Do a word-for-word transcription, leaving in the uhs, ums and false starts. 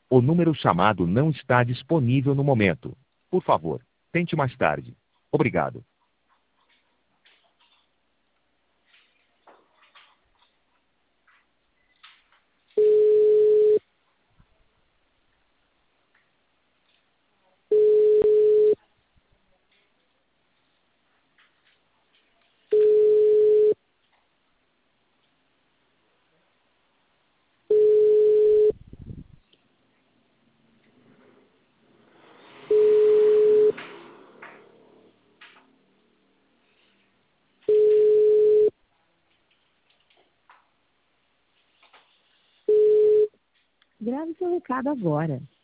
O número chamado não está disponível no momento. Por favor, tente mais tarde. Obrigado. Grave seu recado agora.